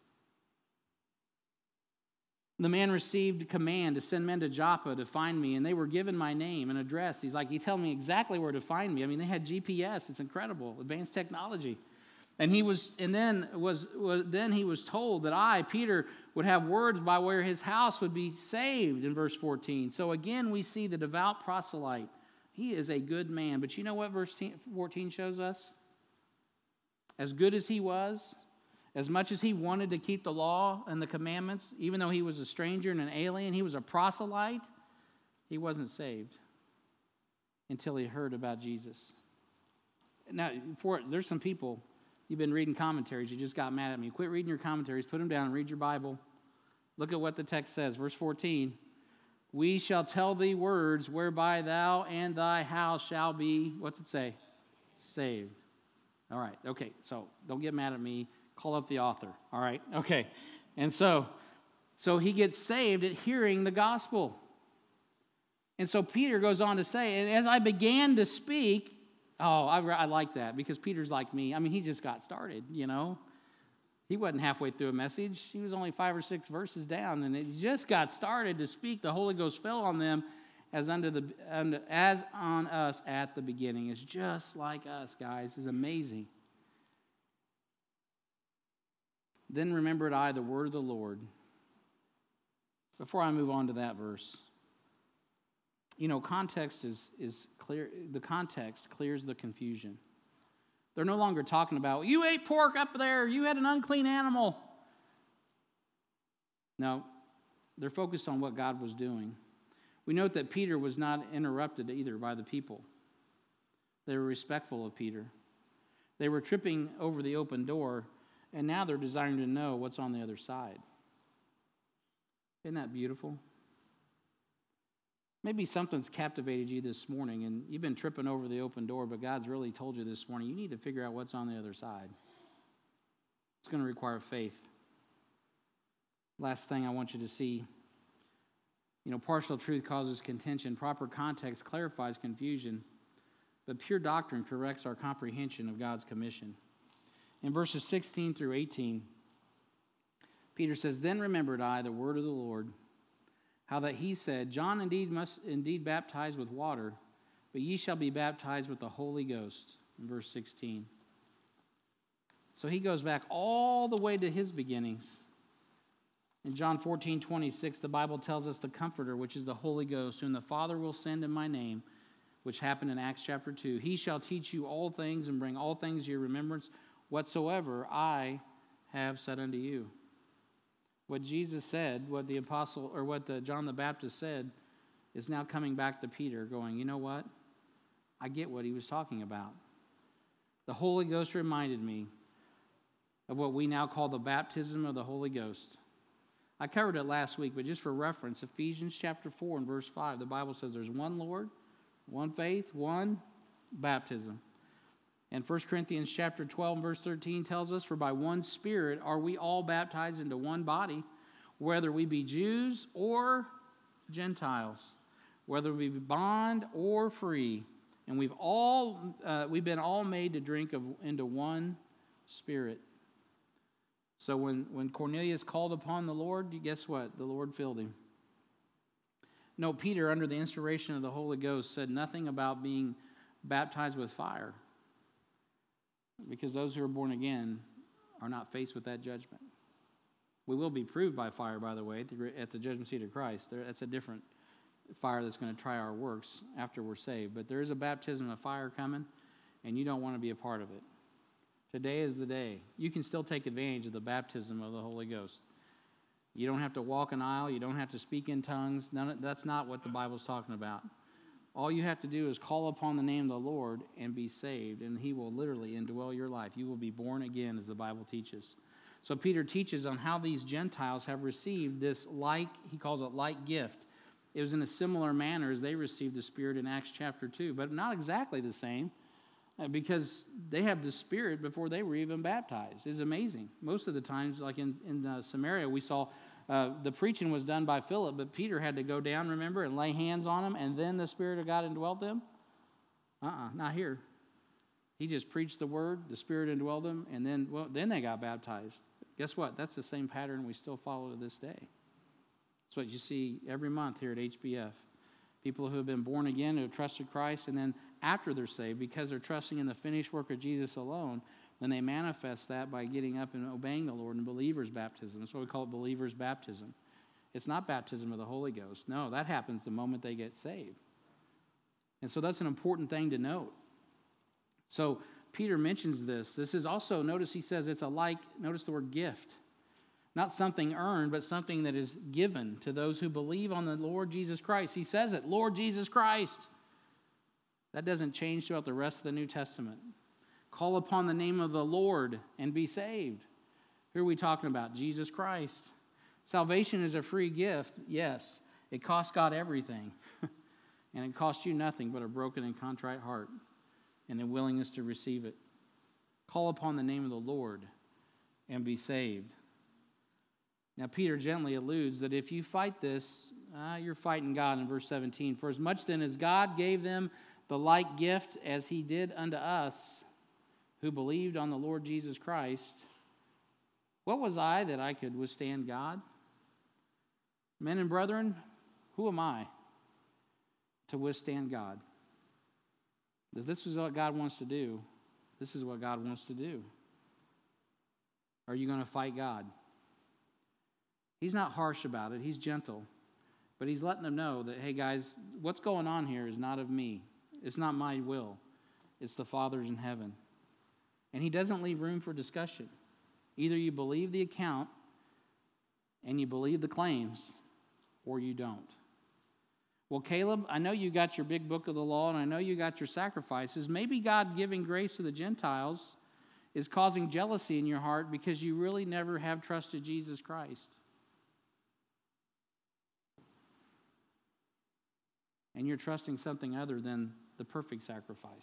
The man received command to send men to Joppa to find me, and they were given my name and address. He's like, he told me exactly where to find me. I mean, they had GPS. It's incredible, advanced technology. And then he was told that I, Peter, would have words by where his house would be saved in verse 14. So again, we see the devout proselyte. He is a good man. But you know what verse 14 shows us? As good as he was, as much as he wanted to keep the law and the commandments, even though he was a stranger and an alien, he was a proselyte, he wasn't saved until he heard about Jesus. Now, there's some people, you've been reading commentaries, you just got mad at me. Quit reading your commentaries, put them down and read your Bible. Look at what the text says, verse 14. We shall tell thee words whereby thou and thy house shall be, what's it say? Saved. All right, okay, so don't get mad at me. Call up the author, all right? Okay, and so he gets saved at hearing the gospel. And so Peter goes on to say, and as I began to speak, I like that, because Peter's like me. I mean, he just got started, you know. He wasn't halfway through a message. He was only 5 or 6 verses down, and he just got started to speak. The Holy Ghost fell on them as on us at the beginning. It's just like us, guys. It's amazing. Then remembered I the word of the Lord. Before I move on to that verse, you know, context is clear. The context clears the confusion. They're no longer talking about, you ate pork up there, you had an unclean animal. No, they're focused on what God was doing. We note that Peter was not interrupted either by the people. They were respectful of Peter. They were tripping over the open door, and now they're desiring to know what's on the other side. Isn't that beautiful? Maybe something's captivated you this morning, and you've been tripping over the open door, but God's really told you this morning, you need to figure out what's on the other side. It's going to require faith. Last thing I want you to see, you know, partial truth causes contention. Proper context clarifies confusion, but pure doctrine corrects our comprehension of God's commission. In verses 16 through 18, Peter says, Then remembered I the word of the Lord, how that he said, John must indeed baptize with water, but ye shall be baptized with the Holy Ghost, in verse 16. So he goes back all the way to his beginnings. In John 14:26, the Bible tells us the Comforter, which is the Holy Ghost, whom the Father will send in my name, which happened in Acts chapter 2. He shall teach you all things and bring all things to your remembrance, whatsoever I have said unto you. What Jesus said, what the apostle, or what John the Baptist said, is now coming back to Peter going, you know what? I get what he was talking about. The Holy Ghost reminded me of what we now call the baptism of the Holy Ghost. I covered it last week, but just for reference, Ephesians chapter 4 and verse 5, the Bible says there's one Lord, one faith, one baptism. And 1 Corinthians chapter 12 and verse 13 tells us, for by one Spirit are we all baptized into one body, whether we be Jews or Gentiles, whether we be bond or free. And we've been all made to drink into one Spirit. So when Cornelius called upon the Lord, guess what? The Lord filled him. No, Peter, under the inspiration of the Holy Ghost, said nothing about being baptized with fire, because those who are born again are not faced with that judgment. We will be proved by fire, by the way, at the judgment seat of Christ. That's a different fire that's going to try our works after we're saved. But there is a baptism of fire coming, and you don't want to be a part of it. Today is the day. You can still take advantage of the baptism of the Holy Ghost. You don't have to walk an aisle. You don't have to speak in tongues. That's not what the Bible's talking about. All you have to do is call upon the name of the Lord and be saved, and he will literally indwell your life. You will be born again, as the Bible teaches. So Peter teaches on how these Gentiles have received this he calls it like gift. It was in a similar manner as they received the Spirit in Acts chapter 2, but not exactly the same, because they have the Spirit before they were even baptized. It's amazing. Most of the times, like in Samaria, we saw the preaching was done by Philip, but Peter had to go down, remember, and lay hands on them, and then the Spirit of God indwelt them? Not here. He just preached the word, the Spirit indwelled them, and then they got baptized. Guess what? That's the same pattern we still follow to this day. That's what you see every month here at HBF. People who have been born again, who have trusted Christ, and then after they're saved, because they're trusting in the finished work of Jesus alone, then they manifest that by getting up and obeying the Lord in believer's baptism. That's what we call it, believer's baptism. It's not baptism of the Holy Ghost. No, that happens the moment they get saved. And so that's an important thing to note. So Peter mentions this. This is also, notice he says it's notice the word gift. Not something earned, but something that is given to those who believe on the Lord Jesus Christ. He says it, Lord Jesus Christ. That doesn't change throughout the rest of the New Testament. Call upon the name of the Lord and be saved. Who are we talking about? Jesus Christ. Salvation is a free gift, yes. It costs God everything. And it costs you nothing but a broken and contrite heart and a willingness to receive it. Call upon the name of the Lord and be saved. Now, Peter gently alludes that if you fight this, you're fighting God in verse 17. For as much then as God gave them the like gift as he did unto us, who believed on the Lord Jesus Christ, what was I that I could withstand God? Men and brethren, who am I to withstand God? If this is what God wants to do, this is what God wants to do. Are you going to fight God? He's not harsh about it. He's gentle. But he's letting them know that, hey guys, what's going on here is not of me. It's not my will. It's the Father's in heaven. And he doesn't leave room for discussion. Either you believe the account and you believe the claims, or you don't. Well, Caleb, I know you got your big book of the law, and I know you got your sacrifices. Maybe God giving grace to the Gentiles is causing jealousy in your heart because you really never have trusted Jesus Christ. And you're trusting something other than the perfect sacrifice.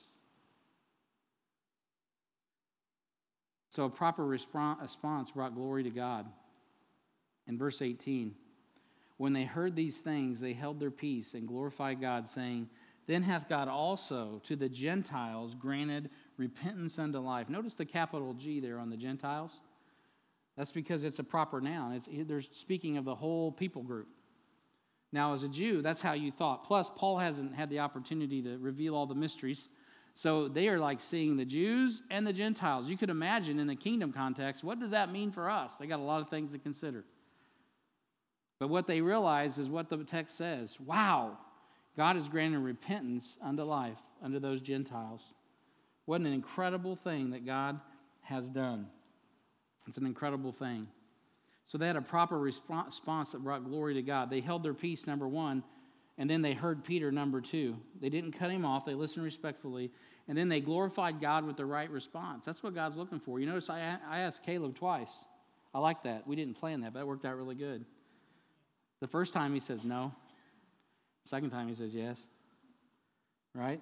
So a proper response brought glory to God. In verse 18, when they heard these things, they held their peace and glorified God, saying, then hath God also to the Gentiles granted repentance unto life. Notice the capital G there on the Gentiles. That's because it's a proper noun. They're speaking of the whole people group. Now, as a Jew, that's how you thought. Plus, Paul hasn't had the opportunity to reveal all the mysteries. So they are like seeing the Jews and the Gentiles. You could imagine in the kingdom context, what does that mean for us? They got a lot of things to consider. But what they realize is what the text says. Wow, God has granted repentance unto life, unto those Gentiles. What an incredible thing that God has done. It's an incredible thing. So they had a proper response that brought glory to God. They held their peace, number one, and then they heard Peter, number two. They didn't cut him off. They listened respectfully, and then they glorified God with the right response. That's what God's looking for. You notice I asked Caleb twice. I like that. We didn't plan that, but that worked out really good. The first time he says no. The second time he says yes. Right?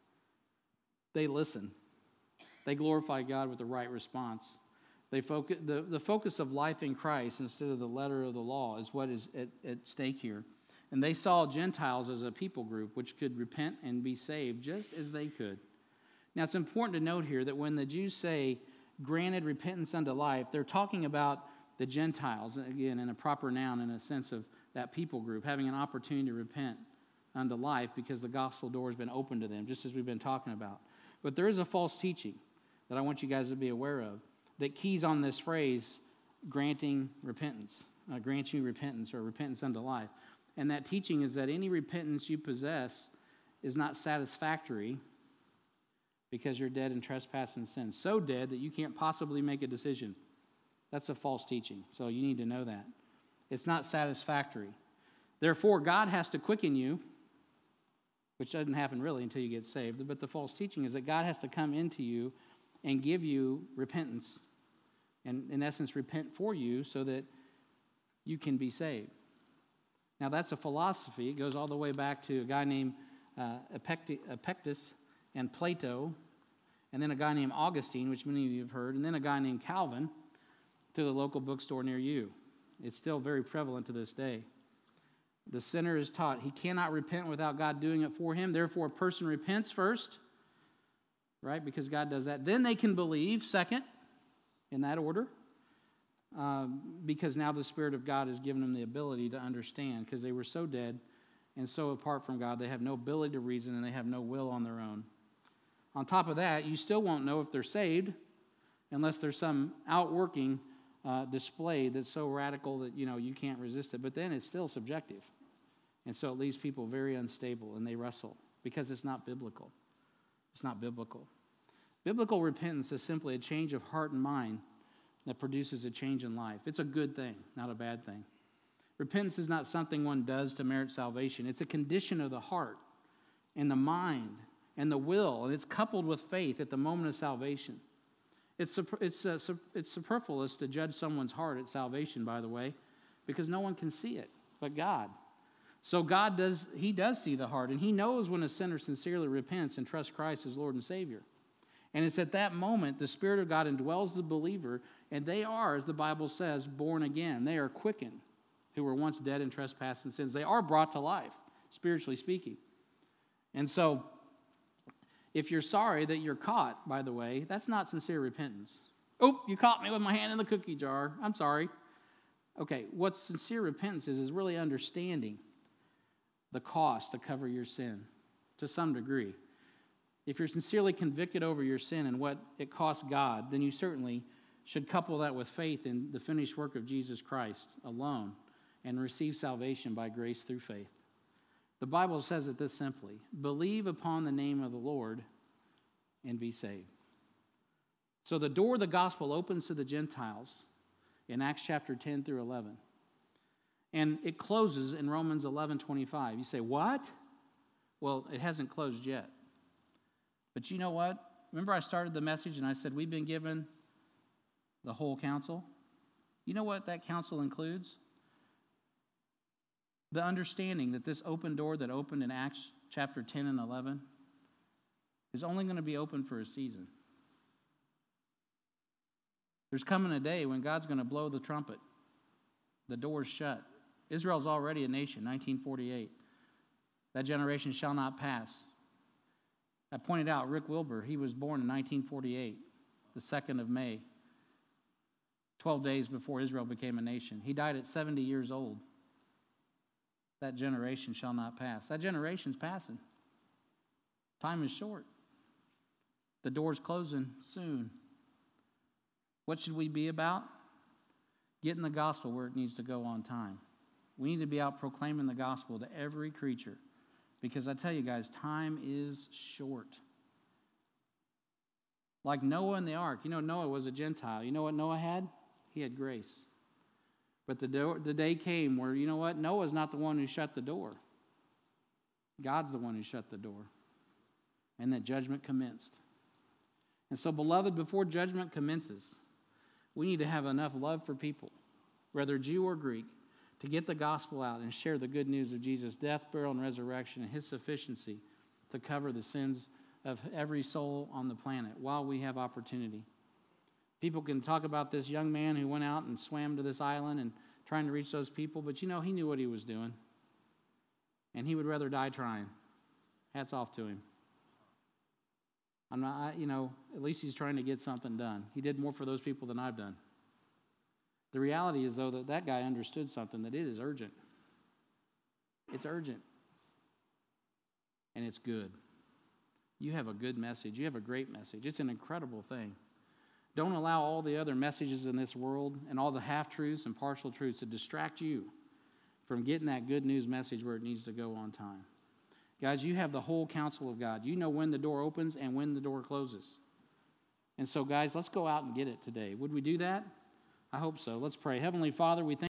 They listen. They glorify God with the right response. They focus, the focus of life in Christ instead of the letter of the law is what is at stake here. And they saw Gentiles as a people group which could repent and be saved just as they could. Now it's important to note here that when the Jews say granted repentance unto life, they're talking about the Gentiles, again, in a proper noun in a sense of that people group, having an opportunity to repent unto life because the gospel door has been opened to them, just as we've been talking about. But there is a false teaching that I want you guys to be aware of that keys on this phrase, granting repentance, grant you repentance or repentance unto life. And that teaching is that any repentance you possess is not satisfactory because you're dead in trespass and sin. So dead that you can't possibly make a decision. That's a false teaching, so you need to know that. It's not satisfactory. Therefore, God has to quicken you, which doesn't happen really until you get saved, but the false teaching is that God has to come into you and give you repentance, and in essence, repent for you so that you can be saved. Now, that's a philosophy. It goes all the way back to a guy named Epictetus and Plato, and then a guy named Augustine, which many of you have heard, and then a guy named Calvin to the local bookstore near you. It's still very prevalent to this day. The sinner is taught he cannot repent without God doing it for him. Therefore, a person repents first, right, because God does that. Then they can believe, second, in that order, because now the Spirit of God has given them the ability to understand, because they were so dead and so apart from God, they have no ability to reason and they have no will on their own. On top of that, you still won't know if they're saved unless there's some outworking display that's so radical that you can't resist it. But then it's still subjective. And so it leaves people very unstable and they wrestle because it's not biblical. It's not biblical. Biblical repentance is simply a change of heart and mind that produces a change in life. It's a good thing, not a bad thing. Repentance is not something one does to merit salvation. It's a condition of the heart and the mind and the will, and it's coupled with faith at the moment of salvation. It's superfluous to judge someone's heart at salvation, by the way, because no one can see it but God. So God does see the heart, and he knows when a sinner sincerely repents and trusts Christ as Lord and Savior. And it's at that moment the Spirit of God indwells the believer, and they are, as the Bible says, born again. They are quickened, who were once dead in trespass and sins. They are brought to life, spiritually speaking. And so, if you're sorry that you're caught, by the way, that's not sincere repentance. Oh, you caught me with my hand in the cookie jar. I'm sorry. Okay, what sincere repentance is really understanding the cost to cover your sin to some degree. If you're sincerely convicted over your sin and what it costs God, then you certainly should couple that with faith in the finished work of Jesus Christ alone and receive salvation by grace through faith. The Bible says it this simply: believe upon the name of the Lord and be saved. So the door of the gospel opens to the Gentiles in Acts chapter 10 through 11. And it closes in Romans 11:25. You say, what? Well, it hasn't closed yet. But you know what? Remember I started the message and I said we've been given the whole counsel? You know what that counsel includes? The understanding that this open door that opened in Acts chapter 10 and 11 is only going to be open for a season. There's coming a day when God's going to blow the trumpet. The door's shut. Israel's already a nation, 1948. That generation shall not pass. I pointed out Rick Wilbur, he was born in 1948, the 2nd of May, 12 days before Israel became a nation. He died at 70 years old. That generation shall not pass. That generation's passing. Time is short. The door's closing soon. What should we be about? Getting the gospel where it needs to go on time. We need to be out proclaiming the gospel to every creature. Because I tell you guys, time is short. Like Noah in the ark. You know, Noah was a Gentile. You know what Noah had? He had grace. But the day came where, you know what? Noah's not the one who shut the door. God's the one who shut the door. And that judgment commenced. And so, beloved, before judgment commences, we need to have enough love for people, whether Jew or Greek, to get the gospel out and share the good news of Jesus' death, burial, and resurrection, and his sufficiency to cover the sins of every soul on the planet while we have opportunity. People can talk about this young man who went out and swam to this island and trying to reach those people, but you know, he knew what he was doing. And he would rather die trying. Hats off to him. At least he's trying to get something done. He did more for those people than I've done. The reality is, though, that guy understood something, that it is urgent. It's urgent. And it's good. You have a good message. You have a great message. It's an incredible thing. Don't allow all the other messages in this world and all the half-truths and partial truths to distract you from getting that good news message where it needs to go on time. Guys, you have the whole counsel of God. You know when the door opens and when the door closes. And so, guys, let's go out and get it today. Would we do that? I hope so. Let's pray. Heavenly Father, we thank